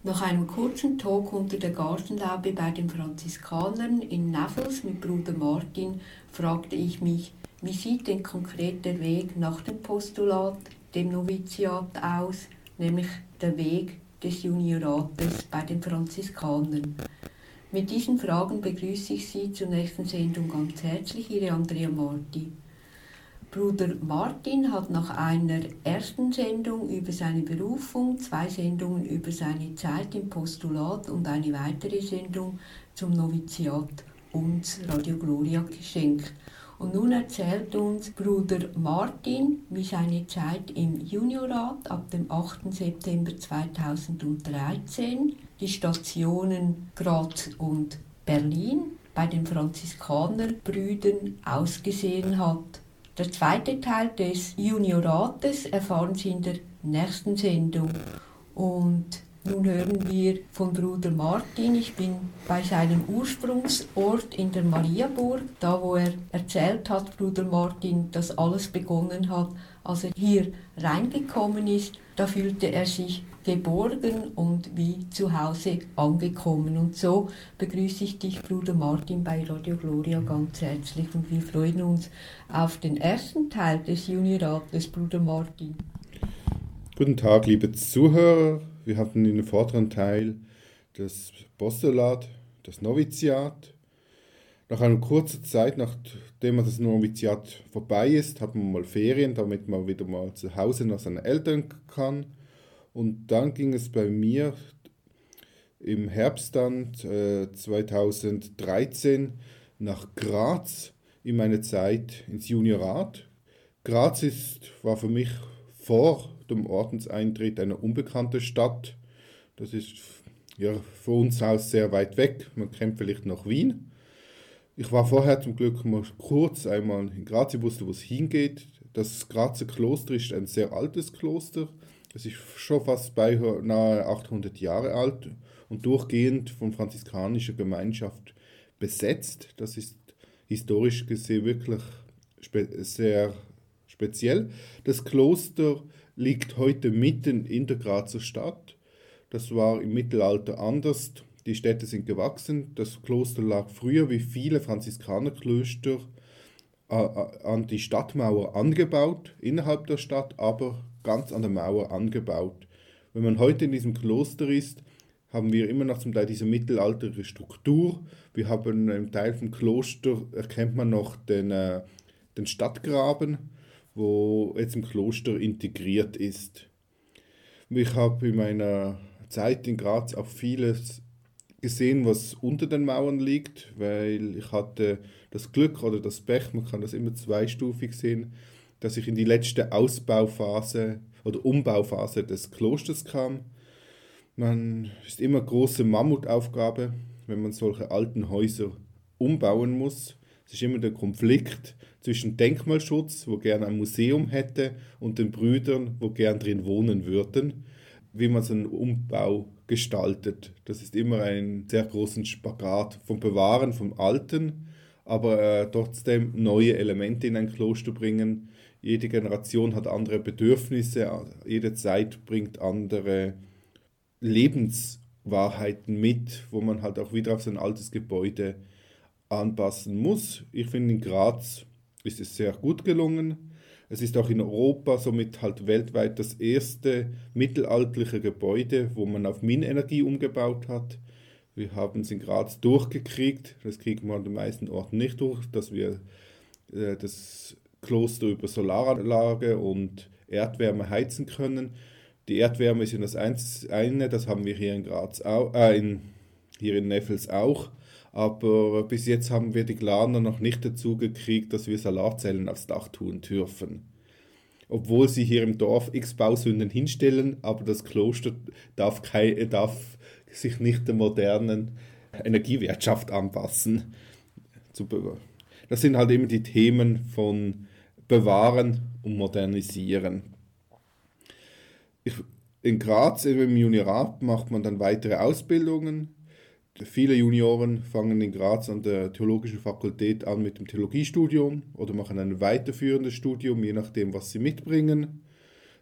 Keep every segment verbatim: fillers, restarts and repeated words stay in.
Nach einem kurzen Talk unter der Gartenlaube bei den Franziskanern in Näfels mit Bruder Martin fragte ich mich, wie sieht denn konkret der Weg nach dem Postulat, dem Noviziat aus, nämlich der Weg des Juniorates bei den Franziskanern. Mit diesen Fragen begrüße ich Sie zur nächsten Sendung ganz herzlich, Ihre Andrea Marti. Bruder Martin hat nach einer ersten Sendung über seine Berufung, zwei Sendungen über seine Zeit im Postulat und eine weitere Sendung zum Noviziat uns Radio Gloria geschenkt. Und nun erzählt uns Bruder Martin, wie seine Zeit im Juniorat ab dem achten September zweitausenddreizehn, die Stationen Graz und Berlin bei den Franziskanerbrüdern ausgesehen hat. Der zweite Teil des Juniorates erfahren Sie in der nächsten Sendung. Und nun hören wir von Bruder Martin. Ich bin bei seinem Ursprungsort in der Mariaburg, da wo er erzählt hat, Bruder Martin, dass alles begonnen hat, als er hier reingekommen ist. Da fühlte er sich geborgen und wie zu Hause angekommen. Und so begrüße ich dich, Bruder Martin, bei Radio Gloria ganz herzlich. Und wir freuen uns auf den ersten Teil des Juniorates, Bruder Martin. Guten Tag, liebe Zuhörer. Wir hatten in dem vorderen Teil das Postulat, das Noviziat. Nach einer kurzen Zeit, nachdem das Noviziat vorbei ist, hat man mal Ferien, damit man wieder mal zu Hause nach seinen Eltern kann. Und dann ging es bei mir im Herbst dann äh, zweitausenddreizehn nach Graz in meine Zeit ins Juniorat. Graz ist, war für mich vor dem Ordenseintritt eine unbekannte Stadt. Das ist ja, von uns aus sehr weit weg. Man kennt vielleicht noch Wien. Ich war vorher zum Glück mal kurz einmal in Graz. Ich wusste, wo es hingeht. Das Grazer Kloster ist ein sehr altes Kloster. Es ist schon fast beinahe nahe achthundert Jahre alt und durchgehend von franziskanischer Gemeinschaft besetzt. Das ist historisch gesehen wirklich spe- sehr speziell. Das Kloster liegt heute mitten in der Grazer Stadt. Das war im Mittelalter anders. Die Städte sind gewachsen. Das Kloster lag früher wie viele Franziskanerklöster an die Stadtmauer angebaut, innerhalb der Stadt, aber ganz an der Mauer angebaut. Wenn man heute in diesem Kloster ist, haben wir immer noch zum Teil diese mittelalterliche Struktur. Wir haben im Teil vom Kloster, erkennt man noch den, äh, den Stadtgraben, wo jetzt im Kloster integriert ist. Ich habe in meiner Zeit in Graz auch vieles gesehen, was unter den Mauern liegt, weil ich hatte das Glück oder das Pech, man kann das immer zweistufig sehen, dass ich in die letzte Ausbauphase oder Umbauphase des Klosters kam. Man ist immer eine große Mammutaufgabe, wenn man solche alten Häuser umbauen muss. Es ist immer der Konflikt zwischen Denkmalschutz, wo gerne ein Museum hätte, und den Brüdern, wo gern drin wohnen würden, wie man so einen Umbau gestaltet. Das ist immer ein sehr großen Spagat vom Bewahren vom Alten, aber äh, trotzdem neue Elemente in ein Kloster bringen. Jede Generation hat andere Bedürfnisse, jede Zeit bringt andere Lebenswahrheiten mit, wo man halt auch wieder auf so ein altes Gebäude anpassen muss. Ich finde, in Graz ist es sehr gut gelungen. Es ist auch in Europa somit halt weltweit das erste mittelalterliche Gebäude, wo man auf Minenergie umgebaut hat. Wir haben es in Graz durchgekriegt. Das kriegen wir an den meisten Orten nicht durch, dass wir äh, das Kloster über Solaranlage und Erdwärme heizen können. Die Erdwärme ist ja das eine, das haben wir hier in Graz auch, äh, in, hier in Näfels auch. Aber bis jetzt haben wir die Glaner noch nicht dazu gekriegt, dass wir Solarzellen aufs Dach tun dürfen. Obwohl sie hier im Dorf x Bausünden hinstellen, aber das Kloster darf, kein, darf sich nicht der modernen Energiewirtschaft anpassen. Das sind halt immer die Themen von Bewahren und Modernisieren. Ich, in Graz, im Juniorat, macht man dann weitere Ausbildungen. Viele Junioren fangen in Graz an der Theologischen Fakultät an mit dem Theologiestudium oder machen ein weiterführendes Studium, je nachdem, was sie mitbringen.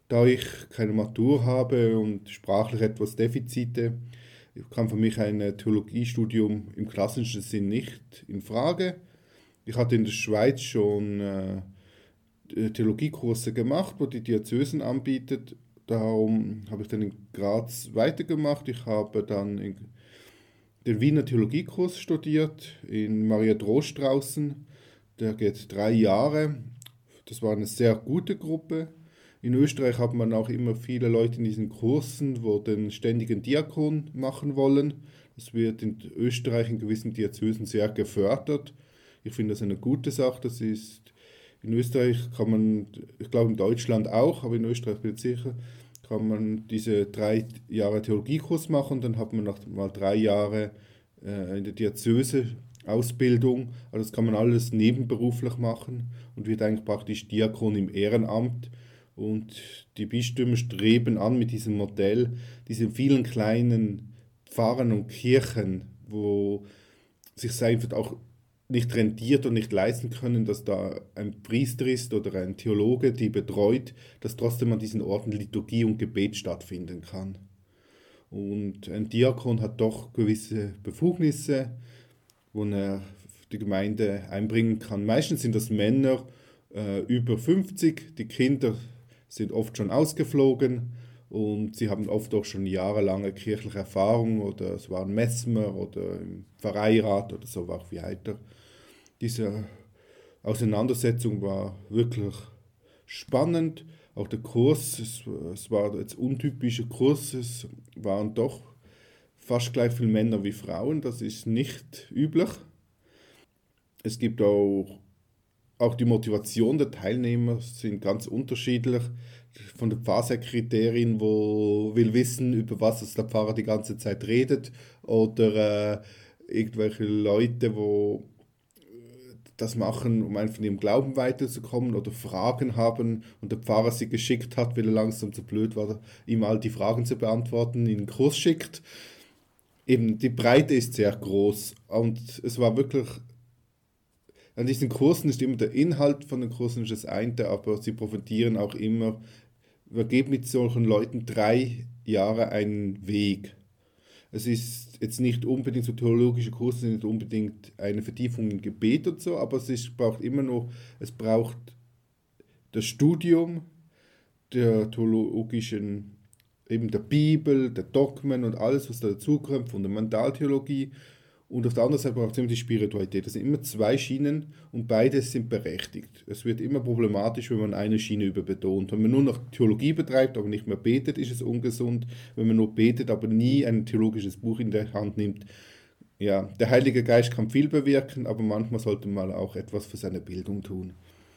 Da ich keine Matur habe und sprachlich etwas Defizite, kam für mich ein Theologiestudium im klassischen Sinn nicht in Frage. Ich hatte in der Schweiz schon äh, Theologiekurse gemacht, wo die Diözesen anbietet. Darum habe ich dann in Graz weitergemacht. Ich habe dann in den Wiener Theologiekurs studiert in Maria Drost draußen. Der geht drei Jahre. Das war eine sehr gute Gruppe. In Österreich hat man auch immer viele Leute in diesen Kursen, wo den ständigen Diakon machen wollen. Das wird in Österreich in gewissen Diözesen sehr gefördert. Ich finde das eine gute Sache. Das ist in Österreich kann man, ich glaube in Deutschland auch, aber in Österreich bin ich sicher, kann man diese drei Jahre Theologiekurs machen, dann hat man noch mal drei Jahre äh, in der Diözese Ausbildung. Also das kann man alles nebenberuflich machen und wird eigentlich praktisch Diakon im Ehrenamt. Und die Bistümer streben an mit diesem Modell, diese vielen kleinen Pfarren und Kirchen, wo sich einfach auch nicht rentiert und nicht leisten können, dass da ein Priester ist oder ein Theologe, die betreut, dass trotzdem an diesen Orten Liturgie und Gebet stattfinden kann. Und ein Diakon hat doch gewisse Befugnisse, wo er die Gemeinde einbringen kann. Meistens sind das Männer äh, über fünfzig, die Kinder sind oft schon ausgeflogen und sie haben oft auch schon jahrelange kirchliche Erfahrung oder es waren Messmer oder im Pfarreirat oder so auch weiter. Diese Auseinandersetzung war wirklich spannend. Auch der Kurs, es, es war jetzt untypischer Kurs, es waren doch fast gleich viele Männer wie Frauen, das ist nicht üblich. Es gibt auch, auch die Motivation der Teilnehmer sind ganz unterschiedlich. Von der Pfarrsekretärin, wo will wissen, über was es der Pfarrer die ganze Zeit redet, oder äh, irgendwelche Leute, wo das machen, um einfach in ihrem Glauben weiterzukommen oder Fragen haben und der Pfarrer sie geschickt hat, weil er langsam zu blöd war, ihm all die Fragen zu beantworten, in den Kurs schickt. Eben, die Breite ist sehr groß und es war wirklich, an diesen Kursen ist immer der Inhalt von den Kursen ist das eine, aber sie profitieren auch immer, man geht mit solchen Leuten drei Jahre einen Weg. Es ist jetzt nicht unbedingt so theologische Kurse, sind nicht unbedingt eine Vertiefung im Gebet und so, aber es ist, braucht immer noch, es braucht das Studium der theologischen, eben der Bibel, der Dogmen und alles, was dazukommt, Fundamentaltheologie. Und auf der anderen Seite braucht es immer die Spiritualität. Das sind immer zwei Schienen und beide sind berechtigt. Es wird immer problematisch, wenn man eine Schiene überbetont. Wenn man nur noch Theologie betreibt, aber nicht mehr betet, ist es ungesund. Wenn man nur betet, aber nie ein theologisches Buch in der Hand nimmt. Ja, der Heilige Geist kann viel bewirken, aber manchmal sollte man auch etwas für seine Bildung tun.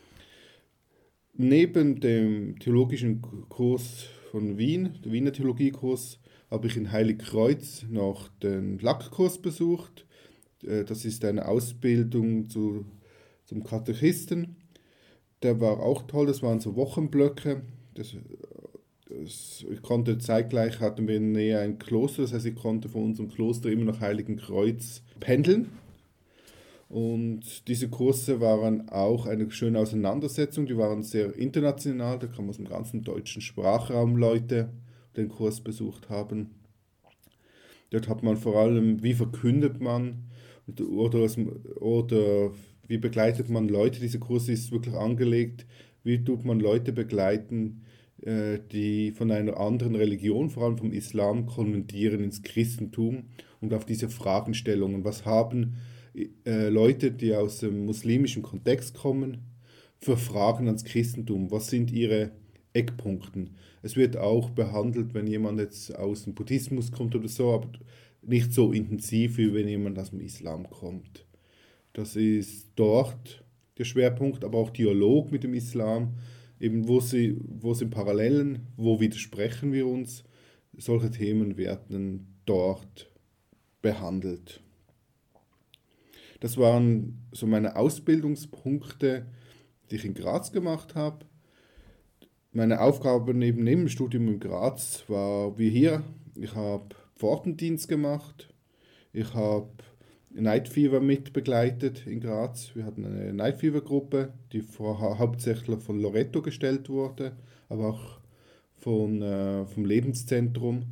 Neben dem theologischen Kurs von Wien, der Wiener Theologiekurs, habe ich in Heiligkreuz noch den Lackkurs besucht. Das ist eine Ausbildung zu, zum Katechisten. Der war auch toll, das waren so Wochenblöcke. Das, das, ich konnte zeitgleich, hatten wir in der Nähe ein Kloster, das heißt, ich konnte von unserem Kloster immer nach Heiligenkreuz pendeln. Und diese Kurse waren auch eine schöne Auseinandersetzung, die waren sehr international, da kamen aus dem ganzen deutschen Sprachraum Leute den Kurs besucht haben. Dort hat man vor allem, wie verkündet man oder, oder wie begleitet man Leute. Dieser Kurs ist wirklich angelegt, wie tut man Leute begleiten, die von einer anderen Religion, vor allem vom Islam, konvertieren ins Christentum und auf diese Fragestellungen. Was haben Leute, die aus dem muslimischen Kontext kommen, für Fragen ans Christentum? Was sind ihre Eckpunkten? Es wird auch behandelt, wenn jemand jetzt aus dem Buddhismus kommt oder so, aber nicht so intensiv, wie wenn jemand aus dem Islam kommt. Das ist dort der Schwerpunkt, aber auch Dialog mit dem Islam, eben wo, sie, wo sind Parallelen, wo widersprechen wir uns. Solche Themen werden dort behandelt. Das waren so meine Ausbildungspunkte, die ich in Graz gemacht habe. Meine Aufgabe neben, neben dem Studium in Graz war wie hier, ich habe Pfortendienst gemacht, ich habe Night Fever mitbegleitet in Graz. Wir hatten eine Night Fever Gruppe, die vor, hauptsächlich von Loreto gestellt wurde, aber auch von, äh, vom Lebenszentrum.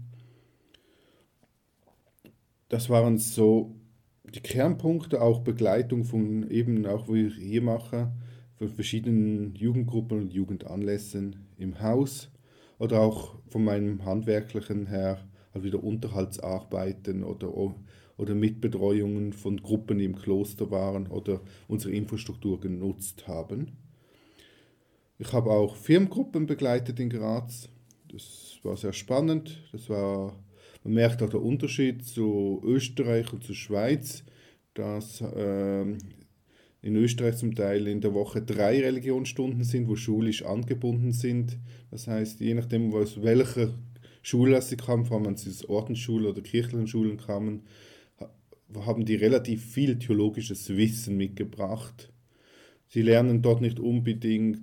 Das waren so die Kernpunkte, auch Begleitung von eben, auch wie ich hier mache, von verschiedenen Jugendgruppen und Jugendanlässen im Haus oder auch von meinem Handwerklichen her, also wieder Unterhaltsarbeiten oder, oder Mitbetreuungen von Gruppen, die im Kloster waren oder unsere Infrastruktur genutzt haben. Ich habe auch Firmengruppen begleitet in Graz. Das war sehr spannend. Das war, man merkt auch den Unterschied zu Österreich und zur Schweiz, dass ähm, in Österreich zum Teil in der Woche drei Religionsstunden sind, wo schulisch angebunden sind. Das heißt, je nachdem, aus welcher Schule sie kamen, vor allem wenn sie aus Ordensschule oder kirchlichen Schulen kamen, haben die relativ viel theologisches Wissen mitgebracht. Sie lernen dort nicht unbedingt,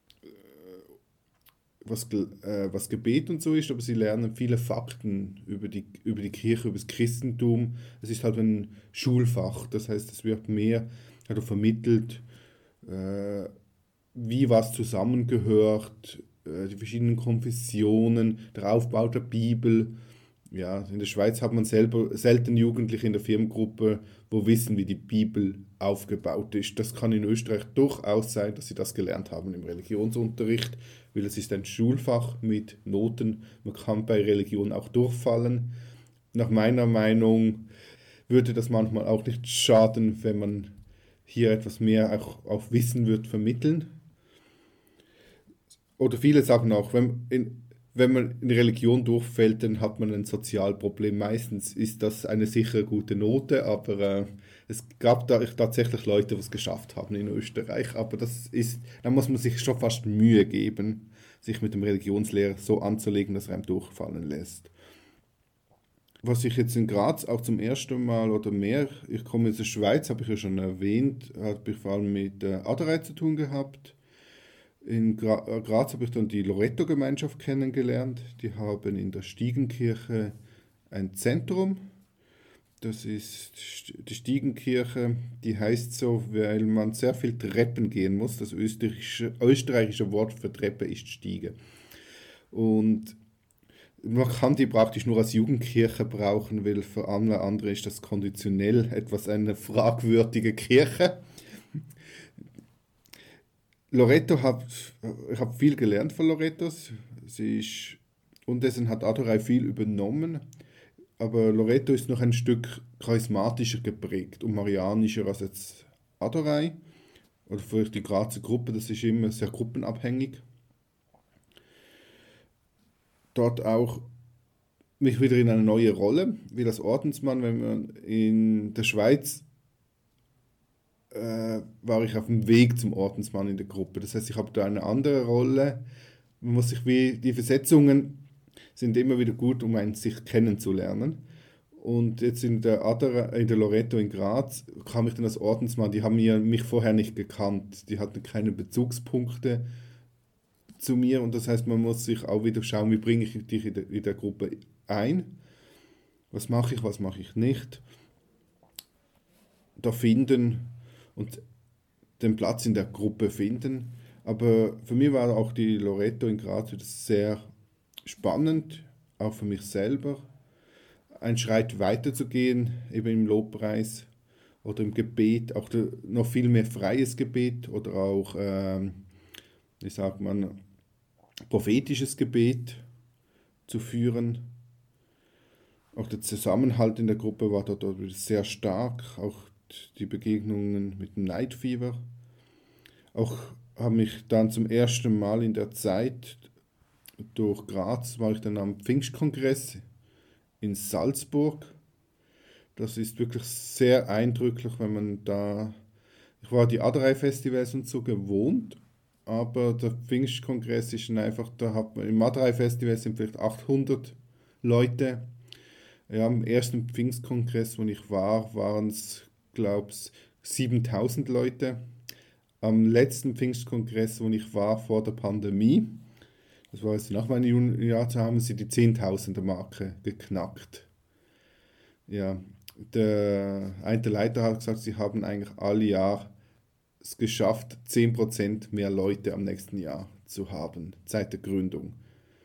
was, äh, was Gebet und so ist, aber sie lernen viele Fakten über die, über die Kirche, über das Christentum. Es ist halt ein Schulfach, das heißt, es wird mehr also vermittelt, äh, wie was zusammengehört, äh, die verschiedenen Konfessionen, der Aufbau der Bibel. Ja, in der Schweiz hat man selber selten Jugendliche in der Firmengruppe, wo wissen, wie die Bibel aufgebaut ist. Das kann in Österreich durchaus sein, dass sie das gelernt haben im Religionsunterricht, weil es ist ein Schulfach mit Noten. Man kann bei Religion auch durchfallen. Nach meiner Meinung würde das manchmal auch nicht schaden, wenn man hier etwas mehr auch auf Wissen wird vermitteln. Oder viele sagen auch, wenn, in, wenn man in Religion durchfällt, dann hat man ein Sozialproblem. Meistens ist das eine sichere gute Note, aber äh, es gab da tatsächlich Leute, die es geschafft haben in Österreich. Aber das ist, da muss man sich schon fast Mühe geben, sich mit dem Religionslehrer so anzulegen, dass er einem durchfallen lässt. Was ich jetzt in Graz auch zum ersten Mal oder mehr, ich komme aus der Schweiz, habe ich ja schon erwähnt, habe ich vor allem mit äh, Aderei zu tun gehabt. In Gra- Graz habe ich dann die Loreto-Gemeinschaft kennengelernt. Die haben in der Stiegenkirche ein Zentrum. Das ist die Stiegenkirche, die heißt so, weil man sehr viel Treppen gehen muss. Das österreichische, österreichische Wort für Treppe ist Stiege. Und man kann die praktisch nur als Jugendkirche brauchen, weil für alle andere ist das konditionell etwas eine fragwürdige Kirche. Loreto hat, ich habe viel gelernt von Loreto. Sie ist, und dessen hat Aderei viel übernommen. Aber Loreto ist noch ein Stück charismatischer geprägt und marianischer als jetzt Aderei. Oder vielleicht die Grazer Gruppe, das ist immer sehr gruppenabhängig. Dort auch mich wieder in eine neue Rolle, wie das Ordensmann, wenn man in der Schweiz äh, war ich auf dem Weg zum Ordensmann in der Gruppe. Das heißt, ich habe da eine andere Rolle. Man muss sich wie, die Versetzungen sind immer wieder gut, um einen sich kennenzulernen. Und jetzt in der, Adera, in der Loreto in Graz kam ich dann als Ordensmann. Die haben mich vorher nicht gekannt. Die hatten keine Bezugspunkte zu mir. Und das heißt, man muss sich auch wieder schauen, wie bringe ich dich in der, in der Gruppe ein. Was mache ich, was mache ich nicht. Da finden und den Platz in der Gruppe finden. Aber für mich war auch die Loreto in Graz wieder sehr spannend, auch für mich selber, einen Schritt weiter zu gehen, eben im Lobpreis oder im Gebet, auch der, noch viel mehr freies Gebet oder auch, ähm, wie sagt man, prophetisches Gebet zu führen. Auch der Zusammenhalt in der Gruppe war dort sehr stark, auch die Begegnungen mit dem Night Fever. Auch habe ich dann zum ersten Mal in der Zeit durch Graz, war ich dann am Pfingstkongress in Salzburg. Das ist wirklich sehr eindrücklich, wenn man da, ich war die Aderei-Festivals und so gewohnt, aber der Pfingstkongress ist dann einfach, da hat man, im Aderei-Festival sind vielleicht achthundert Leute. Ja, am ersten Pfingstkongress, wo ich war, waren es, glaube ich, siebentausend Leute. Am letzten Pfingstkongress, wo ich war vor der Pandemie, das war jetzt nach meinem Jahr, haben sie die zehntausender Marke geknackt. Ja, der eine der Leiter hat gesagt, sie haben eigentlich alle Jahr es geschafft, zehn Prozent mehr Leute am nächsten Jahr zu haben, seit der Gründung.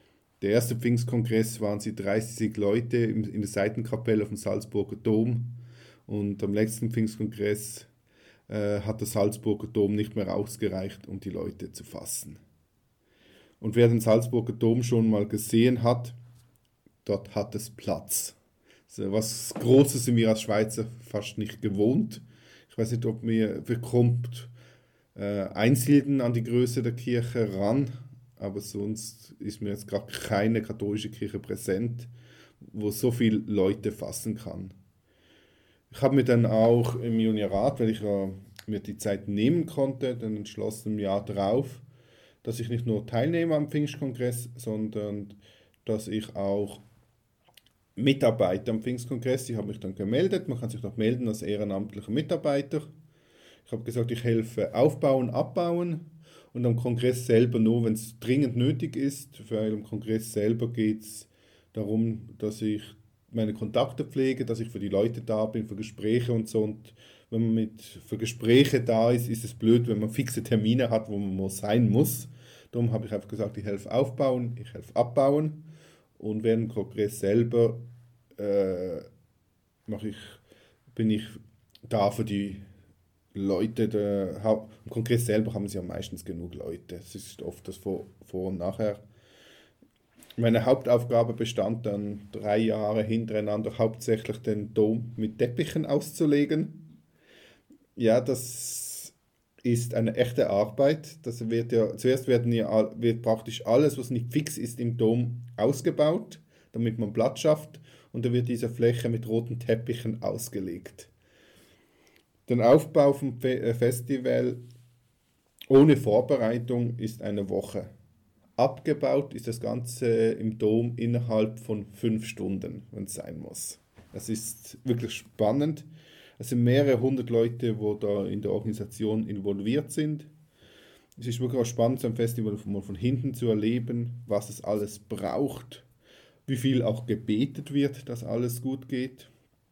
Der erste Pfingstkongress waren sie dreißig Leute in der Seitenkapelle auf dem Salzburger Dom und am letzten Pfingstkongress äh, hat der Salzburger Dom nicht mehr ausgereicht, um die Leute zu fassen. Und wer den Salzburger Dom schon mal gesehen hat, dort hat es Platz. Also was Großes sind wir als Schweizer fast nicht gewohnt. Ich weiß nicht, ob mir wir kommt äh, Einsiedeln an die Größe der Kirche ran, aber sonst ist mir jetzt gerade keine katholische Kirche präsent, wo so viele Leute fassen kann. Ich habe mir dann auch im Juniorrat, weil ich ja mir die Zeit nehmen konnte, dann entschlossen im Jahr darauf, dass ich nicht nur teilnehme am Pfingstkongress, sondern dass ich auch mitarbeite am Pfingstkongress. Ich habe mich dann gemeldet, man kann sich noch melden als ehrenamtlicher Mitarbeiter. Ich habe gesagt, ich helfe aufbauen, abbauen und am Kongress selber nur, wenn es dringend nötig ist, weil am Kongress selber geht es darum, dass ich meine Kontakte pflege, dass ich für die Leute da bin, für Gespräche und so. Und wenn man mit, für Gespräche da ist, ist es blöd, wenn man fixe Termine hat, wo man sein muss. Darum habe ich einfach gesagt, ich helfe aufbauen, ich helfe abbauen. Und während dem Kongress selber äh, mache ich, bin ich da für die Leute. Der, im Kongress selber haben sie ja meistens genug Leute. Es ist oft das Vor, Vor und Nachher. Meine Hauptaufgabe bestand dann drei Jahre hintereinander hauptsächlich den Dom mit Teppichen auszulegen. Ja, das ist eine echte Arbeit. Das wird ja, zuerst werden ja, wird praktisch alles, was nicht fix ist, im Dom ausgebaut, damit man Platz schafft. Und dann wird diese Fläche mit roten Teppichen ausgelegt. Der Aufbau vom Festival ohne Vorbereitung ist eine Woche. Abgebaut ist das Ganze im Dom innerhalb von fünf Stunden, wenn es sein muss. Das ist wirklich spannend. Es sind mehrere hundert Leute, die da in der Organisation involviert sind. Es ist wirklich auch spannend, so ein Festival mal von hinten zu erleben, was es alles braucht, wie viel auch gebetet wird, dass alles gut geht.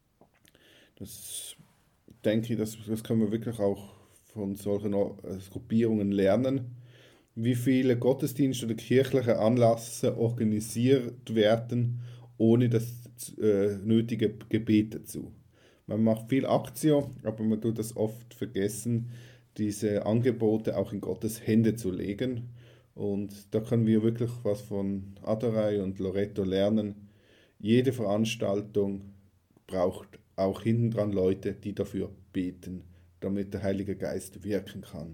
Das denke ich, das, das können wir wirklich auch von solchen Gruppierungen lernen. Wie viele Gottesdienste oder kirchliche Anlässe organisiert werden, ohne das äh, nötige Gebet dazu. Man macht viel Aktio, aber man tut das oft vergessen, diese Angebote auch in Gottes Hände zu legen. Und da können wir wirklich was von Adorei und Loreto lernen. Jede Veranstaltung braucht auch hinten dran Leute, die dafür beten, damit der Heilige Geist wirken kann.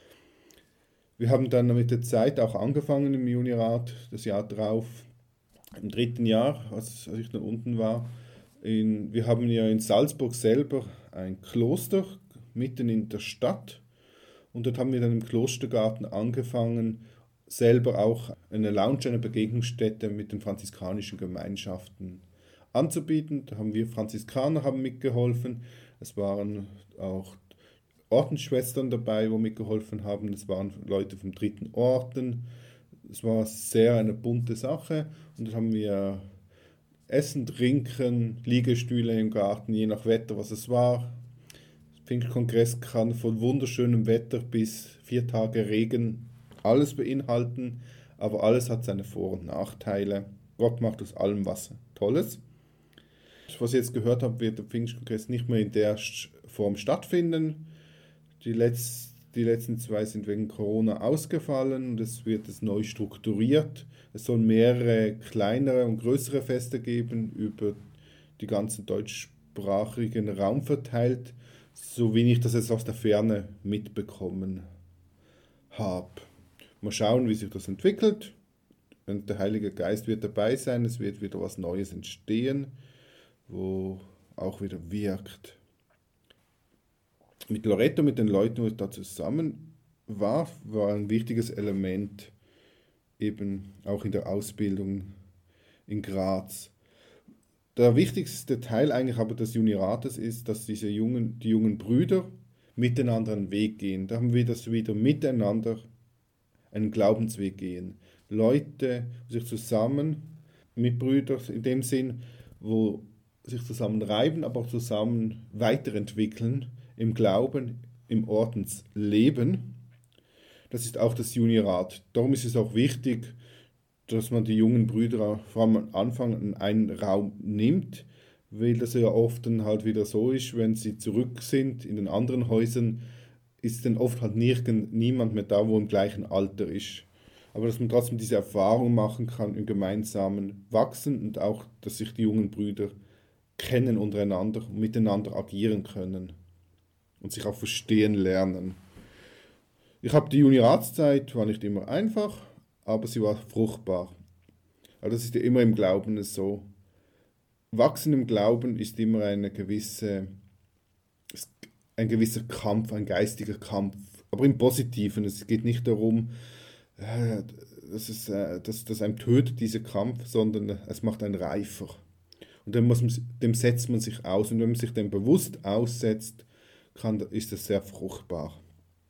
Wir haben dann mit der Zeit auch angefangen im Juniorrat, das Jahr drauf, im dritten Jahr, als, als ich da unten war. In, wir haben ja in Salzburg selber ein Kloster mitten in der Stadt und dort haben wir dann im Klostergarten angefangen, selber auch eine Lounge, eine Begegnungsstätte mit den franziskanischen Gemeinschaften anzubieten. Da haben wir Franziskaner haben mitgeholfen, es waren auch Ordensschwestern dabei, die mitgeholfen haben. Das waren Leute vom dritten Orden. Es war sehr eine bunte Sache. Und dann haben wir Essen, Trinken, Liegestühle im Garten, je nach Wetter, was es war. Der Pfingstkongress kann von wunderschönem Wetter bis vier Tage Regen alles beinhalten. Aber alles hat seine Vor- und Nachteile. Gott macht aus allem was Tolles. Was ich jetzt gehört habe, wird der Pfingstkongress nicht mehr in der Form stattfinden. Die, Letz-, die letzten zwei sind wegen Corona ausgefallen und es wird es neu strukturiert. Es soll mehrere kleinere und größere Feste geben, über die ganzen deutschsprachigen Raum verteilt, so wie ich das jetzt aus der Ferne mitbekommen habe. Mal schauen, wie sich das entwickelt. Und der Heilige Geist wird dabei sein, es wird wieder was Neues entstehen, wo auch wieder wirkt. Mit Loreto, mit den Leuten, die da zusammen war, war ein wichtiges Element eben auch in der Ausbildung in Graz. Der wichtigste Teil eigentlich aber des Juniorates ist, dass diese jungen, die jungen Brüder miteinander einen Weg gehen. Da haben wir das wieder miteinander einen Glaubensweg gehen. Leute, die sich zusammen mit Brüdern in dem Sinn, wo sich zusammen reiben, aber auch zusammen weiterentwickeln, im Glauben, im Ordensleben. Das ist auch das Juniorat. Darum ist es auch wichtig, dass man die jungen Brüder auch vor allem am Anfang in einen Raum nimmt, weil das ja oft dann halt wieder so ist, wenn sie zurück sind in den anderen Häusern, ist dann oft halt nirgend, niemand mehr da, wo im gleichen Alter ist. Aber dass man trotzdem diese Erfahrung machen kann im gemeinsamen Wachsen und auch, dass sich die jungen Brüder kennen untereinander und miteinander agieren können und sich auch verstehen lernen. Ich habe die Junioratszeit, war nicht immer einfach, aber sie war fruchtbar. Aber das ist ja immer im Glauben so. Wachsen im Glauben ist immer eine gewisse, ein gewisser Kampf, ein geistiger Kampf, aber im Positiven. Es geht nicht darum, dass es dass, dass einem tötet, dieser Kampf, sondern es macht einen reifer. Und dem, muss man, dem setzt man sich aus. Und wenn man sich dem bewusst aussetzt, kann, ist das sehr fruchtbar.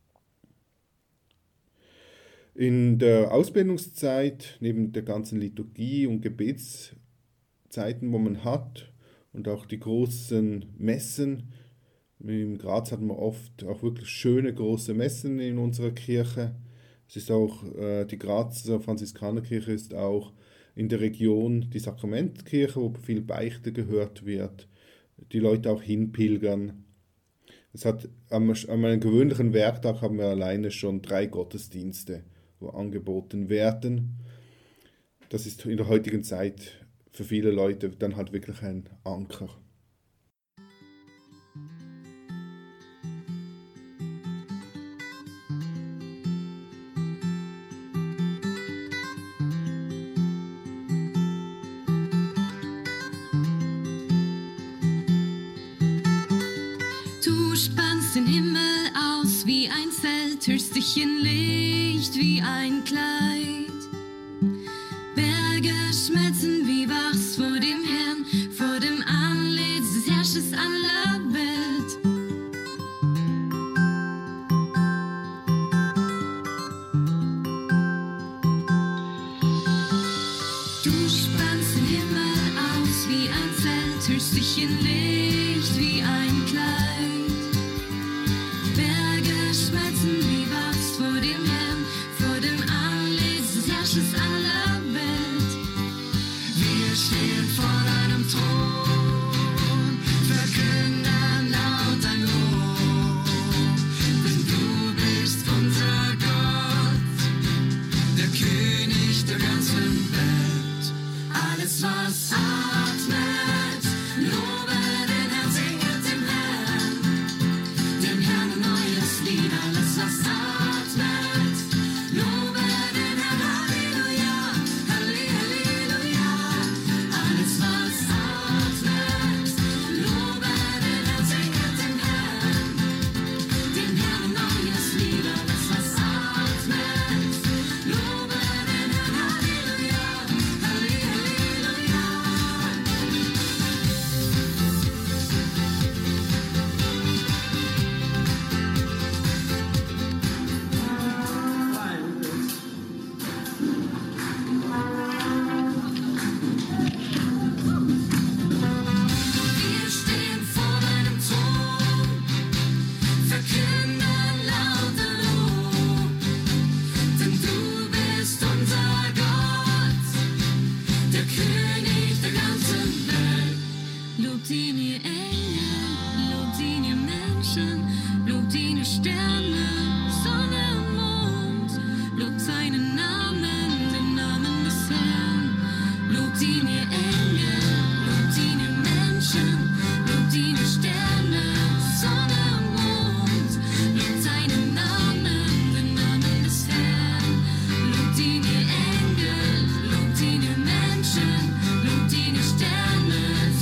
In der Ausbildungszeit, neben der ganzen Liturgie und Gebetszeiten, wo man hat, und auch die großen Messen, in Graz hatten wir oft auch wirklich schöne große Messen in unserer Kirche. Es ist auch, äh, die Grazer Franziskanerkirche ist auch in der Region die Sakramentkirche, wo viel Beichte gehört wird, die Leute auch hinpilgern. Es hat, am, an einem gewöhnlichen Werktag haben wir alleine schon drei Gottesdienste, wo angeboten werden. Das ist in der heutigen Zeit für viele Leute dann halt wirklich ein Anker. Hüllst dich in Licht wie ein Kleid. Berge schmelzen wie Wachs vor dem Herrn, vor dem Antlitz des Herrschers aller Welt. Du spannst den Himmel aus wie ein Zelt, hüllst dich in Licht wie ein Kleid.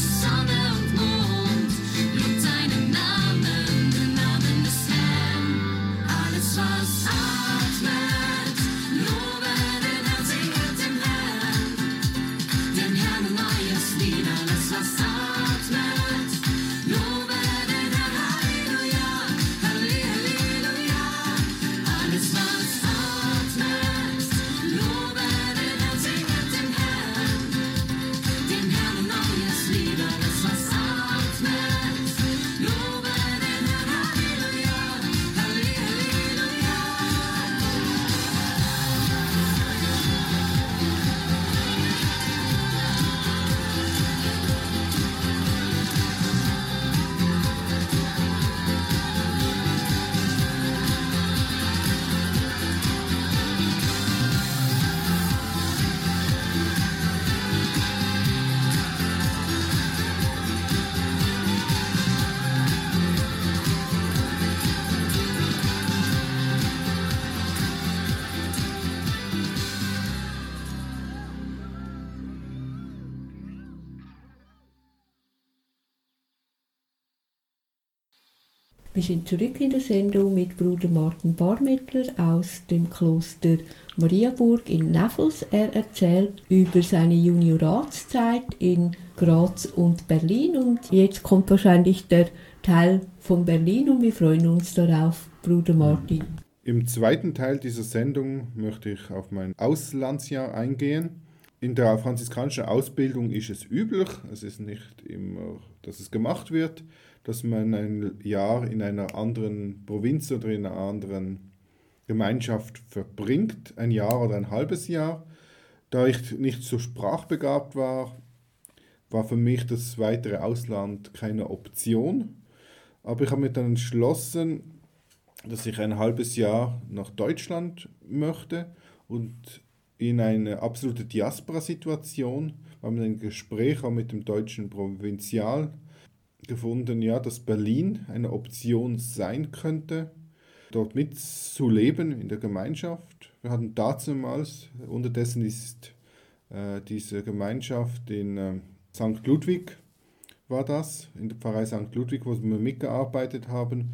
Sonne und Mond, lobt seinen Namen, den Namen des Herrn. Wir sind zurück in der Sendung mit Bruder Martin Barmettler aus dem Kloster Mariaburg in Neffels. Er erzählt über seine Junioratszeit in Graz und Berlin. Und jetzt kommt wahrscheinlich der Teil von Berlin und wir freuen uns darauf, Bruder Martin. Im zweiten Teil dieser Sendung möchte ich auf mein Auslandsjahr eingehen. In der franziskanischen Ausbildung ist es üblich, es ist nicht immer, dass es gemacht wird, dass man ein Jahr in einer anderen Provinz oder in einer anderen Gemeinschaft verbringt, ein Jahr oder ein halbes Jahr. Da ich nicht so sprachbegabt war, war für mich das weitere Ausland keine Option. Aber ich habe mir dann entschlossen, dass ich ein halbes Jahr nach Deutschland möchte und in eine absolute Diaspora-Situation, wir haben ein Gespräch auch mit dem deutschen Provinzial gefunden, ja, dass Berlin eine Option sein könnte, dort mitzuleben in der Gemeinschaft. Wir hatten damals, unterdessen ist äh, diese Gemeinschaft in äh, Sankt Ludwig, war das, in der Pfarrei Sankt Ludwig, wo wir mitgearbeitet haben,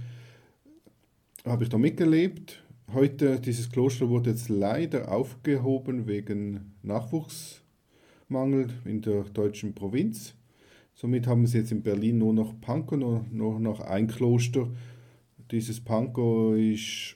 habe ich da mitgelebt. Heute, dieses Kloster wurde jetzt leider aufgehoben wegen Nachwuchsmangel in der deutschen Provinz. Somit haben sie jetzt in Berlin nur noch Pankow, nur, nur noch ein Kloster. Dieses Pankow ist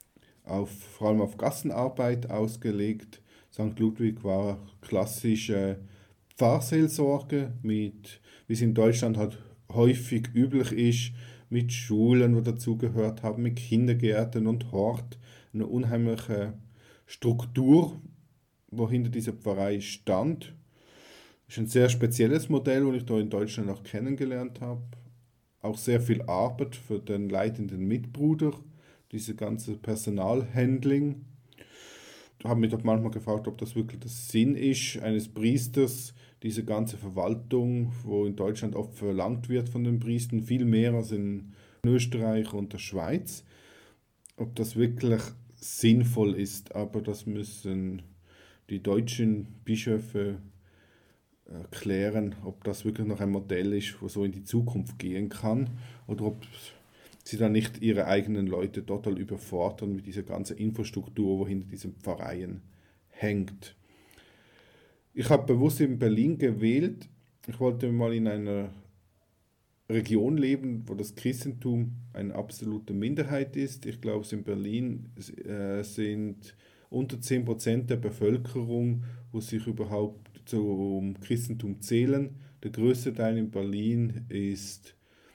auf, vor allem auf Gassenarbeit ausgelegt. Sankt Ludwig war klassische Pfarrseelsorge, mit, wie es in Deutschland halt häufig üblich ist, mit Schulen, die dazugehört haben, mit Kindergärten und Hort. Eine unheimliche Struktur, wo hinter dieser Pfarrei stand. Das ist ein sehr spezielles Modell, das ich da in Deutschland auch kennengelernt habe. Auch sehr viel Arbeit für den leitenden Mitbruder, diese ganze Personalhandling. Ich habe mich doch manchmal gefragt, ob das wirklich der Sinn ist eines Priesters, diese ganze Verwaltung, wo in Deutschland oft verlangt wird von den Priestern, viel mehr als in Österreich und der Schweiz. Ob das wirklich sinnvoll ist, aber das müssen die deutschen Bischöfe erklären, ob das wirklich noch ein Modell ist, wo so in die Zukunft gehen kann, oder ob sie dann nicht ihre eigenen Leute total überfordern mit dieser ganzen Infrastruktur, wo hinter diesen Pfarreien hängt. Ich habe bewusst in Berlin gewählt. Ich wollte mal in einer Region leben, wo das Christentum eine absolute Minderheit ist. Ich glaube, in Berlin äh, sind unter zehn Prozent der Bevölkerung, wo sich überhaupt zum Christentum zählen. Der größte Teil in Berlin ist,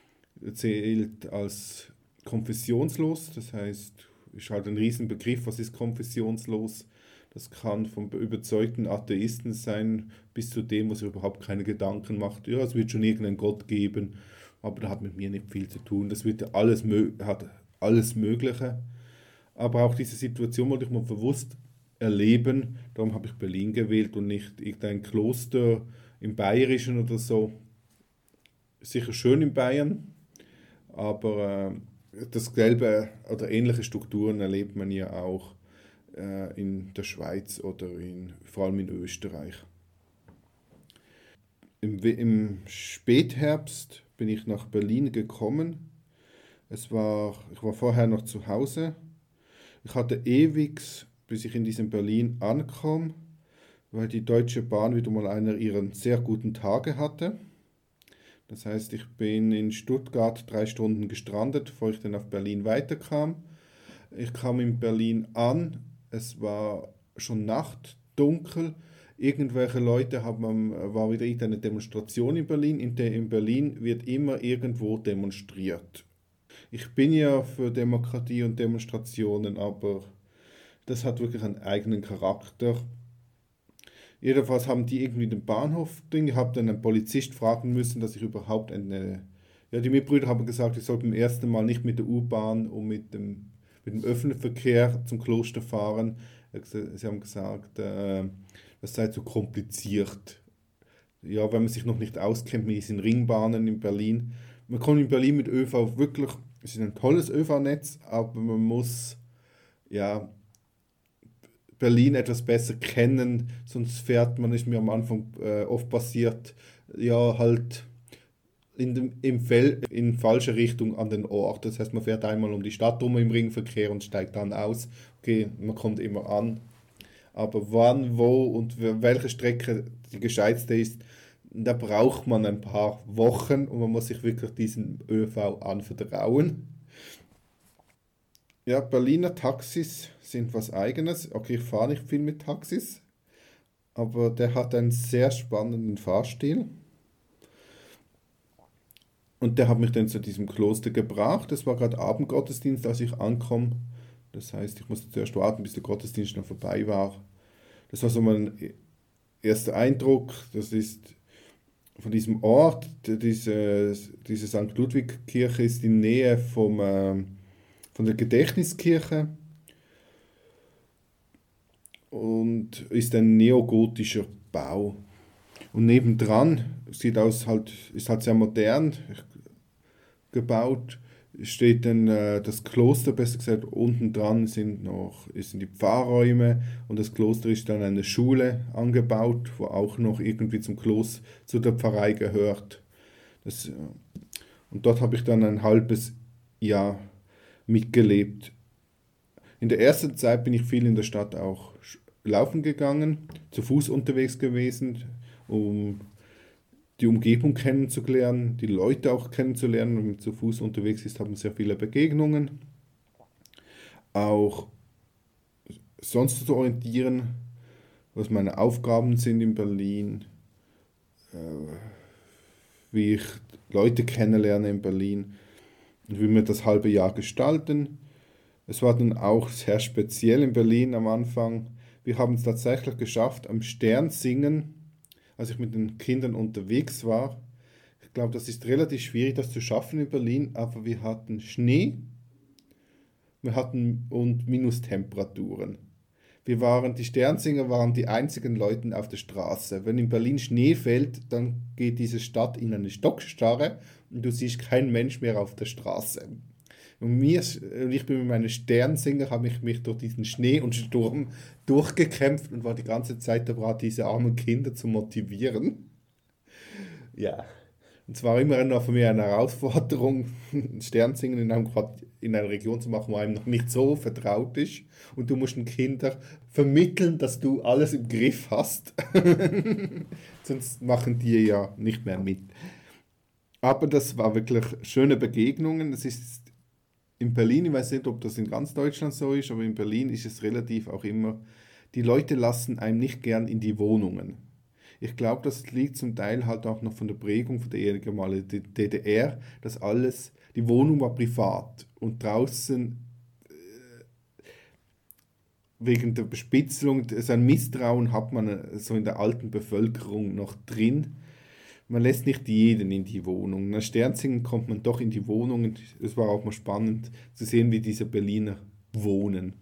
zählt als konfessionslos. Das heißt, ist halt ein Riesenbegriff, was ist konfessionslos? Das kann vom überzeugten Atheisten sein, bis zu dem, was sich überhaupt keine Gedanken macht. Ja, es wird schon irgendeinen Gott geben, aber das hat mit mir nicht viel zu tun. Das wird alles, hat alles Mögliche. Aber auch diese Situation wollte ich mal bewusst erleben. Darum habe ich Berlin gewählt und nicht irgendein Kloster im Bayerischen oder so. Sicher schön in Bayern, aber äh, dasselbe oder ähnliche Strukturen erlebt man ja auch äh, in der Schweiz oder in, vor allem in Österreich. Im, Im Spätherbst bin ich nach Berlin gekommen. Es war, ich war vorher noch zu Hause. Ich hatte ewig, bis ich in diesem Berlin ankam, weil die Deutsche Bahn wieder mal einer ihrer sehr guten Tage hatte. Das heißt, ich bin in Stuttgart drei Stunden gestrandet, bevor ich dann auf Berlin weiterkam. Ich kam in Berlin an, es war schon Nacht, dunkel. Irgendwelche Leute haben, war wieder eine Demonstration in Berlin. In, der, in Berlin wird immer irgendwo demonstriert. Ich bin ja für Demokratie und Demonstrationen, aber das hat wirklich einen eigenen Charakter. Jedenfalls haben die irgendwie den Bahnhof drin. Ich habe dann einen Polizist fragen müssen, dass ich überhaupt eine... Ja, die Mitbrüder haben gesagt, ich soll beim ersten Mal nicht mit der U-Bahn und mit dem, mit dem öffentlichen Verkehr zum Kloster fahren. Sie haben gesagt, äh, das sei zu kompliziert. Ja, wenn man sich noch nicht auskennt mit diesen Ringbahnen in Berlin. Man kommt in Berlin mit ÖV wirklich... Es ist ein tolles ÖV-Netz, aber man muss ja, Berlin etwas besser kennen, sonst fährt man, ist mir am Anfang äh, oft passiert, ja halt in, dem, im Fel in falsche Richtung an den Ort. Das heißt, man fährt einmal um die Stadt rum im Ringverkehr und steigt dann aus. Okay, man kommt immer an. Aber wann, wo und welche Strecke die gescheitste ist, da braucht man ein paar Wochen und man muss sich wirklich diesem ÖV anvertrauen. Ja, Berliner Taxis sind was Eigenes. Okay, ich fahre nicht viel mit Taxis, aber der hat einen sehr spannenden Fahrstil. Und der hat mich dann zu diesem Kloster gebracht. Es war gerade Abendgottesdienst, als ich ankomme. Das heißt, ich musste zuerst warten, bis der Gottesdienst noch vorbei war. Das war so mein erster Eindruck. Das ist von diesem Ort, diese, diese Sankt Ludwig-Kirche ist in Nähe vom, äh, von der Gedächtniskirche und ist ein neogotischer Bau. Und nebendran sieht aus halt, ist halt sehr modern gebaut, steht dann äh, das Kloster, besser gesagt, unten dran sind noch sind die Pfarrräume und das Kloster ist dann eine Schule angebaut, wo auch noch irgendwie zum Kloster, zu der Pfarrei gehört. Das, äh, und dort habe ich dann ein halbes Jahr mitgelebt. In der ersten Zeit bin ich viel in der Stadt auch laufen gegangen, zu Fuß unterwegs gewesen, um die Umgebung kennenzulernen, die Leute auch kennenzulernen. Wenn man zu Fuß unterwegs ist, hat man sehr viele Begegnungen. Auch sonst zu orientieren, was meine Aufgaben sind in Berlin, äh, wie ich Leute kennenlerne in Berlin und wie wir das halbe Jahr gestalten. Es war dann auch sehr speziell in Berlin am Anfang. Wir haben es tatsächlich geschafft, am Sternsingen, als ich mit den Kindern unterwegs war. Ich glaube, das ist relativ schwierig, das zu schaffen in Berlin, aber wir hatten Schnee, wir hatten und Minustemperaturen. Wir waren, die Sternsinger waren die einzigen Leute auf der Straße. Wenn in Berlin Schnee fällt, dann geht diese Stadt in eine Stockstarre und du siehst keinen Mensch mehr auf der Straße. Und mir, ich bin mit meinen Sternsinger, habe ich mich durch diesen Schnee und Sturm durchgekämpft und war die ganze Zeit dabei, diese armen Kinder zu motivieren. Ja, und es war immer noch für mich eine Herausforderung, Sternsingen in, einem Quart- in einer Region zu machen, wo einem noch nicht so vertraut ist. Und du musst den Kindern vermitteln, dass du alles im Griff hast. Sonst machen die ja nicht mehr mit. Aber das war wirklich schöne Begegnungen. Es ist in Berlin, ich weiß nicht, ob das in ganz Deutschland so ist, aber in Berlin ist es relativ auch immer, die Leute lassen einem nicht gern in die Wohnungen. Ich glaube, das liegt zum Teil halt auch noch von der Prägung von der ehemaligen D D R, dass alles, die Wohnung war privat und draußen äh, wegen der Bespitzelung, so ein Misstrauen hat man so in der alten Bevölkerung noch drin. Man lässt nicht jeden in die Wohnung. Nach Sternsingen kommt man doch in die Wohnung. Es war auch mal spannend zu sehen, wie diese Berliner wohnen.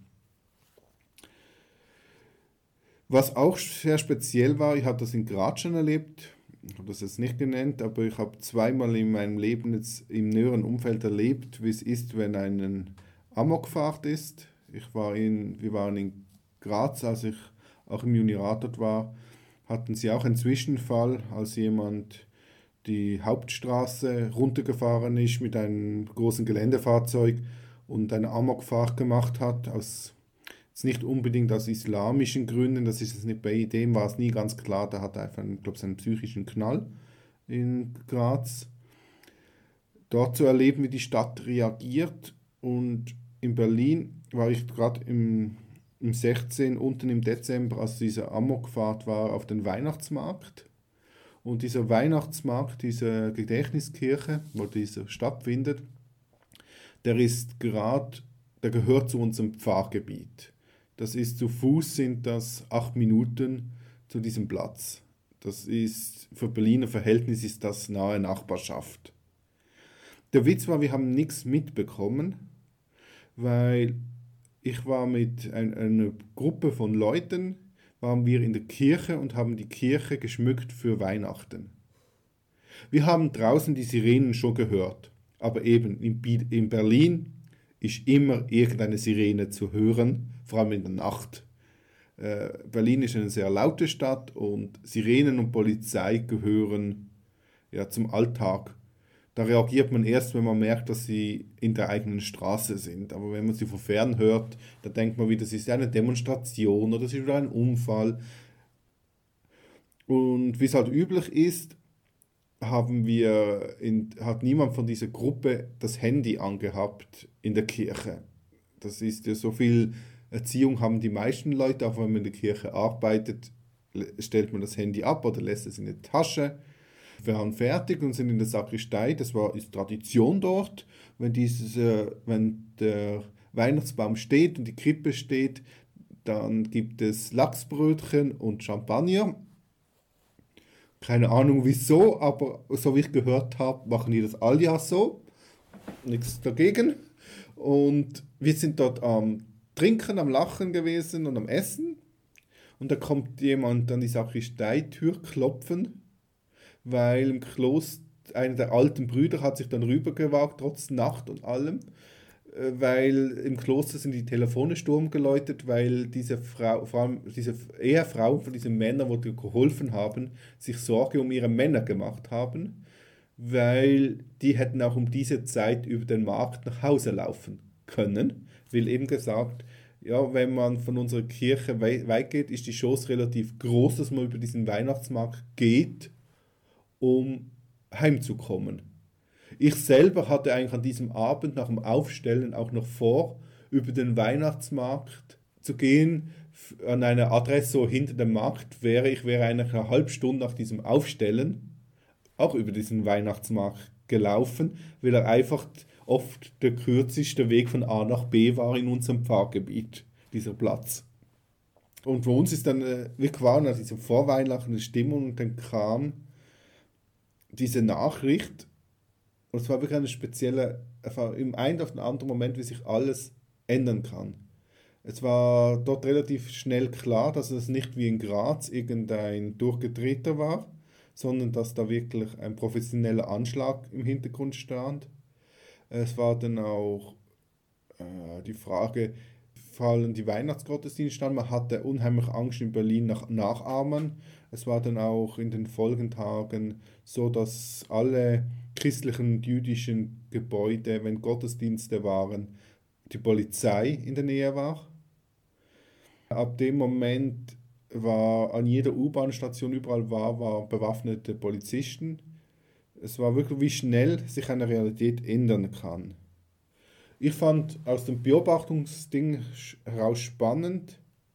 Was auch sehr speziell war, ich habe das in Graz schon erlebt, ich habe das jetzt nicht genannt, aber ich habe zweimal in meinem Leben jetzt im näheren Umfeld erlebt, wie es ist, wenn ein Amokfahrt ist. Ich war in, wir waren in Graz, als ich auch im Juniorat dort war, hatten sie auch einen Zwischenfall, als jemand die Hauptstraße runtergefahren ist mit einem großen Geländefahrzeug und eine Amokfahrt gemacht hat, aus, jetzt nicht unbedingt aus islamischen Gründen, das ist es nicht, bei dem war es nie ganz klar, da hat er einfach, ich glaube, einen psychischen Knall in Graz. Dort zu erleben, wie die Stadt reagiert, und in Berlin war ich gerade im Im sechzehn, unten im Dezember, als diese Amokfahrt war, auf den Weihnachtsmarkt. Und dieser Weihnachtsmarkt, diese Gedächtniskirche, wo dieser stattfindet, der ist gerade, der gehört zu unserem Pfarrgebiet. Das ist, zu Fuß sind das acht Minuten zu diesem Platz. Das ist, für Berliner Verhältnis ist das nahe Nachbarschaft. Der Witz war, wir haben nichts mitbekommen, weil ich war mit ein, einer Gruppe von Leuten, waren wir in der Kirche und haben die Kirche geschmückt für Weihnachten. Wir haben draußen die Sirenen schon gehört, aber eben in, in Berlin ist immer irgendeine Sirene zu hören, vor allem in der Nacht. Äh, Berlin ist eine sehr laute Stadt und Sirenen und Polizei gehören ja zum Alltag. Da reagiert man erst, wenn man merkt, dass sie in der eigenen Straße sind. Aber wenn man sie von fern hört, dann denkt man wieder, das ist eine Demonstration oder es ist wieder ein Unfall. Und wie es halt üblich ist, haben wir in, hat niemand von dieser Gruppe das Handy angehabt in der Kirche. Das ist ja, so viel Erziehung haben die meisten Leute, auch wenn man in der Kirche arbeitet, stellt man das Handy ab oder lässt es in die Tasche. Wir waren fertig und sind in der Sakristei, das war ist Tradition dort, wenn, dieses, äh, wenn der Weihnachtsbaum steht und die Krippe steht, dann gibt es Lachsbrötchen und Champagner. Keine Ahnung wieso, aber so wie ich gehört habe, machen die das all Jahr so. Nichts dagegen. Und wir sind dort am Trinken, am Lachen gewesen und am Essen. Und da kommt jemand an die Sakristeitür klopfen, weil im Kloster, einer der alten Brüder hat sich dann rübergewagt, trotz Nacht und allem, äh, weil im Kloster sind die Telefone Sturm geläutet, weil diese, Frau, vor allem diese Ehefrauen von diesen Männern, die geholfen haben, sich Sorge um ihre Männer gemacht haben, weil die hätten auch um diese Zeit über den Markt nach Hause laufen können. Will eben gesagt, ja, wenn man von unserer Kirche wei- weit geht, ist die Chance relativ groß, dass man über diesen Weihnachtsmarkt geht, um heimzukommen. Ich selber hatte eigentlich an diesem Abend nach dem Aufstellen auch noch vor, über den Weihnachtsmarkt zu gehen, f- an einer Adresse so hinter dem Markt wäre. Ich wäre eigentlich eine halbe Stunde nach diesem Aufstellen auch über diesen Weihnachtsmarkt gelaufen, weil er einfach oft der kürzeste Weg von A nach B war in unserem Pfarrgebiet, dieser Platz. Und für uns ist dann, äh, wir waren an dieser vorweihnachtlichen Stimmung und dann kam diese Nachricht, und es war wirklich eine spezielle Erfahrung, im einen auf den anderen Moment, wie sich alles ändern kann. Es war dort relativ schnell klar, dass es nicht wie in Graz irgendein Durchgedrehter war, sondern dass da wirklich ein professioneller Anschlag im Hintergrund stand. Es war dann auch äh, die Frage, fallen die Weihnachtsgottesdienste an? Man hatte unheimlich Angst in Berlin nach Nachahmern. Es war dann auch in den Folgentagen so, dass alle christlichen und jüdischen Gebäude, wenn Gottesdienste waren, die Polizei in der Nähe war. Ab dem Moment war an jeder U-Bahn-Station, überall war, war bewaffnete Polizisten. Es war wirklich, wie schnell sich eine Realität ändern kann. Ich fand aus dem Beobachtungsding sch- heraus spannend,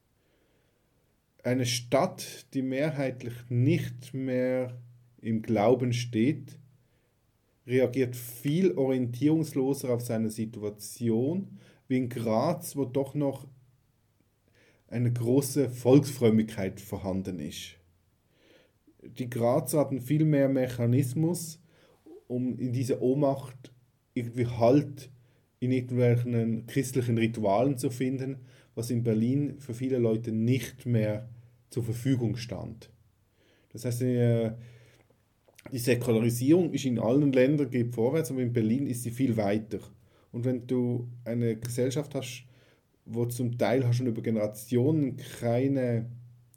eine Stadt, die mehrheitlich nicht mehr im Glauben steht, reagiert viel orientierungsloser auf seine Situation, wie in Graz, wo doch noch eine große Volksfrömmigkeit vorhanden ist. Die Grazer hatten viel mehr Mechanismus, um in diese Ohnmacht irgendwie Halt in irgendwelchen christlichen Ritualen zu finden, was in Berlin für viele Leute nicht mehr zur Verfügung stand. Das heißt, äh, die Säkularisierung ist in allen Ländern geht vorwärts, aber in Berlin ist sie viel weiter. Und wenn du eine Gesellschaft hast, wo zum Teil schon über Generationen keine,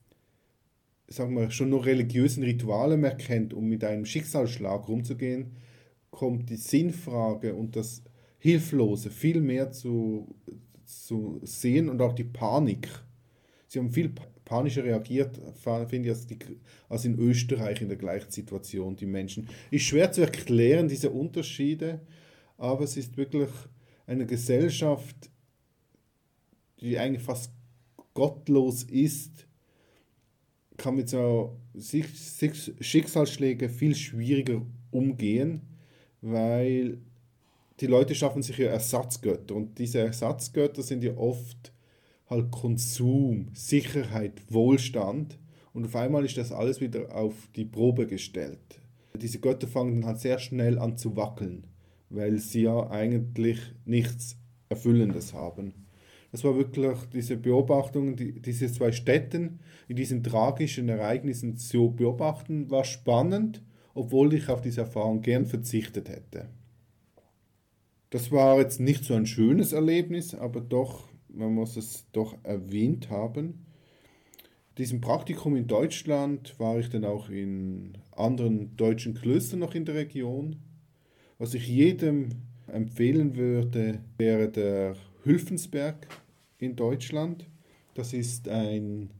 sagen wir, schon nur religiösen Rituale mehr kennt, um mit einem Schicksalsschlag rumzugehen, kommt die Sinnfrage und das Hilflose viel mehr zu, zu sehen und auch die Panik. Sie haben viel panischer reagiert, finde ich, als, die, als in Österreich in der gleichen Situation, die Menschen. Ist schwer zu erklären, diese Unterschiede, aber es ist wirklich eine Gesellschaft, die eigentlich fast gottlos ist, kann mit so Schicksalsschlägen viel schwieriger umgehen, weil die Leute schaffen sich ja Ersatzgötter und diese Ersatzgötter sind ja oft halt Konsum, Sicherheit, Wohlstand und auf einmal ist das alles wieder auf die Probe gestellt. Diese Götter fangen dann halt sehr schnell an zu wackeln, weil sie ja eigentlich nichts Erfüllendes haben. Das war wirklich diese Beobachtung, die, diese zwei Städten in diesen tragischen Ereignissen zu beobachten, war spannend, obwohl ich auf diese Erfahrung gern verzichtet hätte. Das war jetzt nicht so ein schönes Erlebnis, aber doch, man muss es doch erwähnt haben. Diesem Praktikum in Deutschland war ich dann auch in anderen deutschen Klöstern noch in der Region, Was ich jedem empfehlen würde, wäre der Hülfensberg in Deutschland. Das ist ein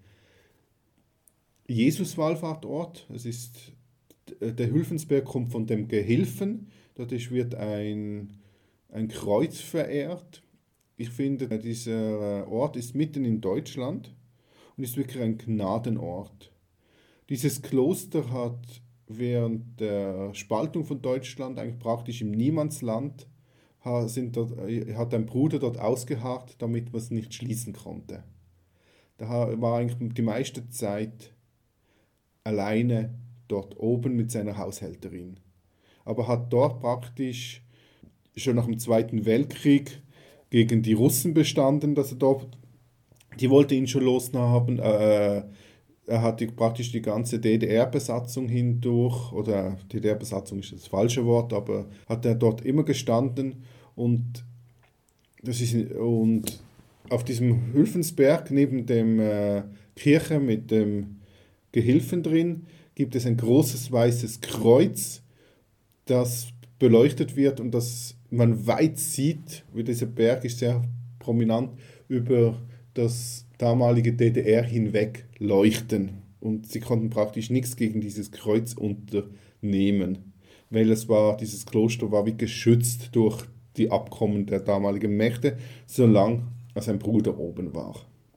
Jesus-Wallfahrtort. Es ist, der Hülfensberg kommt von dem Gehilfen. Dadurch wird ein, ein Kreuz verehrt. Ich finde, dieser Ort ist mitten in Deutschland und ist wirklich ein Gnadenort. Dieses Kloster hat während der Spaltung von Deutschland, eigentlich praktisch im Niemandsland, sind dort, hat ein Bruder dort ausgeharrt, damit man es nicht schließen konnte. Da war eigentlich die meiste Zeit alleine dort oben mit seiner Haushälterin. Aber hat dort praktisch schon nach dem Zweiten Weltkrieg gegen die Russen bestanden, dass er dort, die wollte ihn schon loshaben. Äh, er hat die, praktisch die ganze D D R-Besatzung hindurch, oder D D R-Besatzung ist das falsche Wort, aber hat er dort immer gestanden und, das ist, und auf diesem Hülfensberg neben dem äh, Kirche mit dem Gehilfen drin gibt es ein großes weißes Kreuz, das beleuchtet wird und das man weit sieht, wie dieser Berg ist sehr prominent über das damalige D D R hinweg leuchten. Und sie konnten praktisch nichts gegen dieses Kreuz unternehmen, weil es war, dieses Kloster war wie geschützt durch die Abkommen der damaligen Mächte, solange als ein Bruder oben war.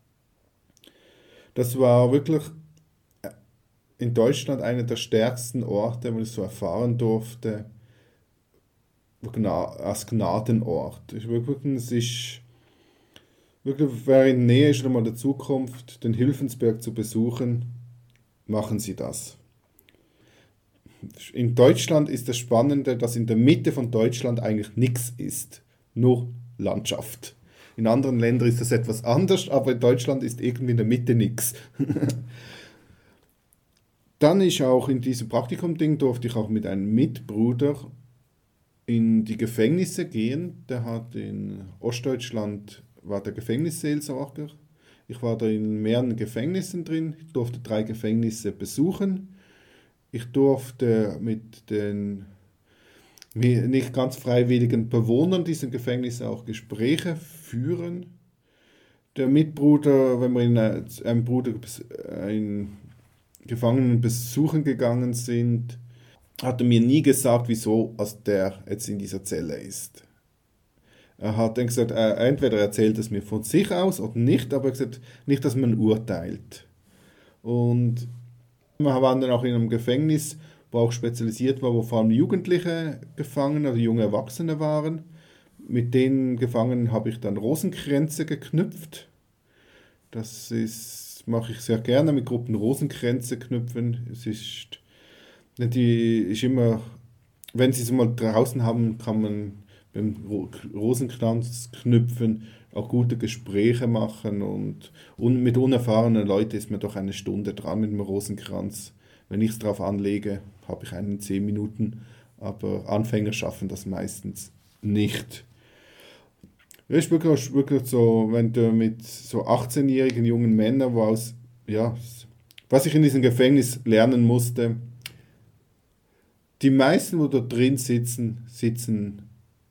Das war wirklich in Deutschland einer der stärksten Orte, wo ich so erfahren durfte, als Gnadenort. Ich wirklich, es ist wirklich, wer in Nähe ist oder mal der Zukunft, den Hülfensberg zu besuchen, machen Sie das. In Deutschland ist das Spannende, dass in der Mitte von Deutschland eigentlich nichts ist, nur Landschaft. In anderen Ländern ist das etwas anders, aber in Deutschland ist irgendwie in der Mitte nichts. Dann ist auch in diesem Praktikum-Ding durfte ich auch mit einem Mitbruder in die Gefängnisse gehen. Der hat in Ostdeutschland, war der Gefängnisseelsorger. Ich war da in mehreren Gefängnissen drin, ich durfte drei Gefängnisse besuchen. Ich durfte mit den nicht ganz freiwilligen Bewohnern dieser Gefängnisse auch Gespräche führen. Der Mitbruder, wenn wir in einem Bruder in Gefangenen besuchen gegangen sind, hatte mir nie gesagt, wieso als der jetzt in dieser Zelle ist. Er hat dann gesagt, äh, entweder erzählt es mir von sich aus oder nicht, aber er hat gesagt, nicht, dass man urteilt. Und wir waren dann auch in einem Gefängnis, wo auch spezialisiert war, wo vor allem Jugendliche Gefangene oder junge Erwachsene waren. Mit den Gefangenen habe ich dann Rosenkränze geknüpft. Das ist, mache ich sehr gerne, mit Gruppen Rosenkränze knüpfen. Es ist, die ist immer, wenn sie es mal draußen haben, kann man beim Rosenkranz knüpfen auch gute Gespräche machen und, und mit unerfahrenen Leuten ist man doch eine Stunde dran mit dem Rosenkranz. Wenn ich es drauf anlege, habe ich einen zehn Minuten, aber Anfänger schaffen das meistens nicht. Es ist wirklich, wirklich so, wenn du mit so achtzehnjährigen jungen Männern, wo aus, ja, was ich in diesem Gefängnis lernen musste, die meisten, die dort drin sitzen, sitzen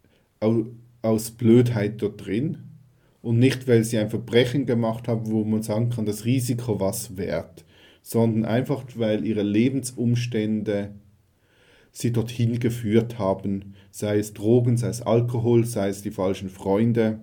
aus Blödheit dort drin und nicht, weil sie ein Verbrechen gemacht haben, wo man sagen kann, das Risiko was wert, sondern einfach, weil ihre Lebensumstände sie dorthin geführt haben, sei es Drogen, sei es Alkohol, sei es die falschen Freunde.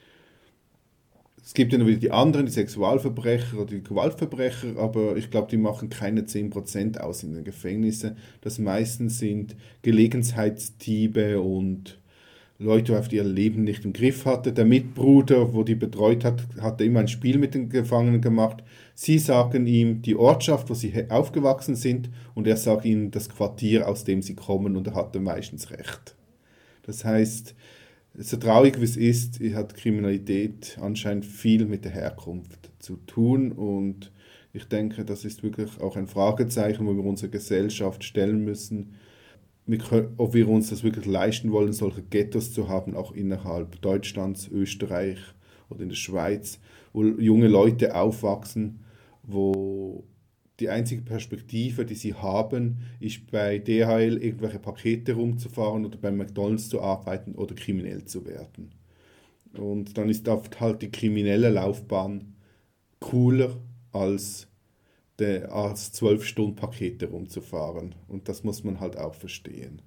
Es gibt ja noch wieder die anderen, die Sexualverbrecher oder die Gewaltverbrecher, aber ich glaube, die machen keine zehn Prozent aus in den Gefängnissen. Das meistens sind Gelegenheitsdiebe und Leute, die ihr Leben nicht im Griff hatte. Der Mitbruder, wo die betreut hat, hatte immer ein Spiel mit den Gefangenen gemacht. Sie sagen ihm die Ortschaft, wo sie aufgewachsen sind, und er sagt ihnen das Quartier, aus dem sie kommen, und er hatte meistens recht. Das heißt, so traurig wie es ist, hat Kriminalität anscheinend viel mit der Herkunft zu tun, und ich denke, das ist wirklich auch ein Fragezeichen, wo wir unsere Gesellschaft stellen müssen, ob wir uns das wirklich leisten wollen, solche Ghettos zu haben, auch innerhalb Deutschlands, Österreich oder in der Schweiz, wo junge Leute aufwachsen, wo die einzige Perspektive, die sie haben, ist bei D H L irgendwelche Pakete rumzufahren oder bei McDonald's zu arbeiten oder kriminell zu werden. Und dann ist oft halt die kriminelle Laufbahn cooler als der, als zwölf Stunden Pakete rumzufahren. Und das muss man halt auch verstehen.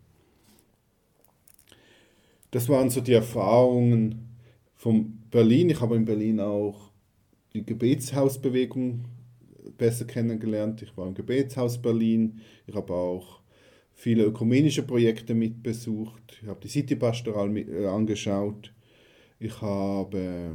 Das waren so die Erfahrungen von Berlin. Ich habe in Berlin auch die Gebetshausbewegung besser kennengelernt. Ich war im Gebetshaus Berlin. Ich habe auch viele ökumenische Projekte mitbesucht. Ich habe die City-Pastoral mit, äh, angeschaut. Ich habe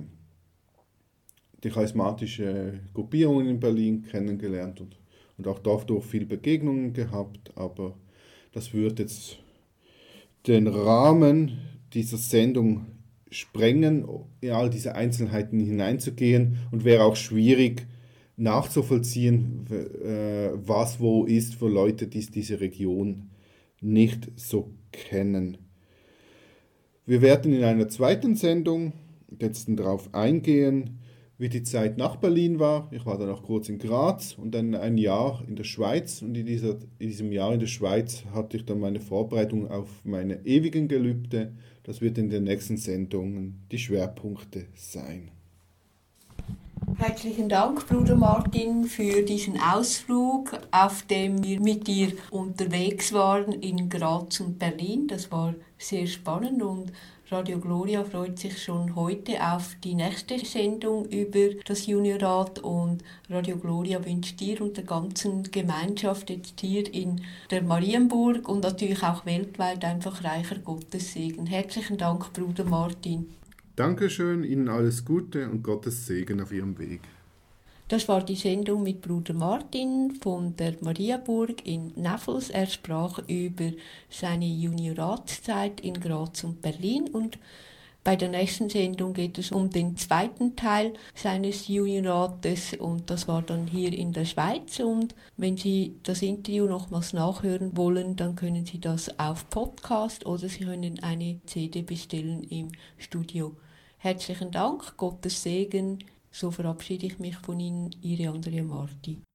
die charismatische Gruppierungen in Berlin kennengelernt und, und auch dort durch viele Begegnungen gehabt. Aber das würde jetzt den Rahmen dieser Sendung sprengen, in all diese Einzelheiten hineinzugehen, und wäre auch schwierig nachzuvollziehen, was wo ist für Leute, die diese Region nicht so kennen. Wir werden in einer zweiten Sendung jetzt darauf eingehen, wie die Zeit nach Berlin war. Ich war dann auch kurz in Graz und dann ein Jahr in der Schweiz, und in, dieser, in diesem Jahr in der Schweiz hatte ich dann meine Vorbereitung auf meine ewigen Gelübde. Das wird in den nächsten Sendungen die Schwerpunkte sein. Herzlichen Dank, Bruder Martin, für diesen Ausflug, auf dem wir mit dir unterwegs waren in Graz und Berlin. Das war sehr spannend, und Radio Gloria freut sich schon heute auf die nächste Sendung über das Juniorat, und Radio Gloria wünscht dir und der ganzen Gemeinschaft jetzt hier in der Marienburg und natürlich auch weltweit einfach reicher Gottessegen. Herzlichen Dank, Bruder Martin. Dankeschön, Ihnen alles Gute und Gottes Segen auf Ihrem Weg. Das war die Sendung mit Bruder Martin von der Mariaburg in Neffels. Er sprach über seine Junioratszeit in Graz und Berlin, und bei der nächsten Sendung geht es um den zweiten Teil seines Juniorates, und das war dann hier in der Schweiz. Und wenn Sie das Interview nochmals nachhören wollen, dann können Sie das auf Podcast oder Sie können eine C D bestellen im Studio. Herzlichen Dank, Gottes Segen. So verabschiede ich mich von Ihnen, Ihre Andrea Marti.